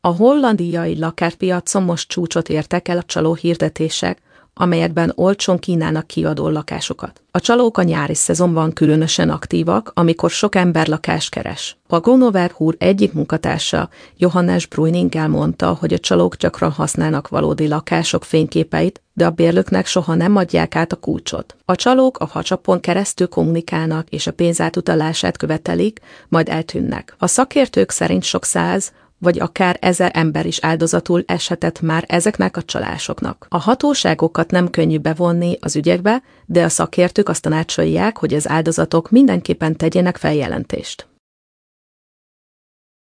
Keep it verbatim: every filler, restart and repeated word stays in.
A hollandiai lakáspiacon most csúcsot értek el a csaló hirdetések, amelyekben olcsón kínálnak kiadó lakásokat. A csalók a nyári szezonban különösen aktívak, amikor sok ember lakást keres. A Gonnover Húr egyik munkatársa, Johannes Bruining elmondta, hogy a csalók gyakran használnak valódi lakások fényképeit, de a bérlőknek soha nem adják át a kulcsot. A csalók a WhatsAppon keresztül kommunikálnak és a pénz átutalását követelik, majd eltűnnek. A szakértők szerint sok száz, vagy akár ezer ember is áldozatul eshetett már ezeknek a csalásoknak. A hatóságokat nem könnyű bevonni az ügyekbe, de a szakértők azt tanácsolják, hogy az áldozatok mindenképpen tegyenek feljelentést.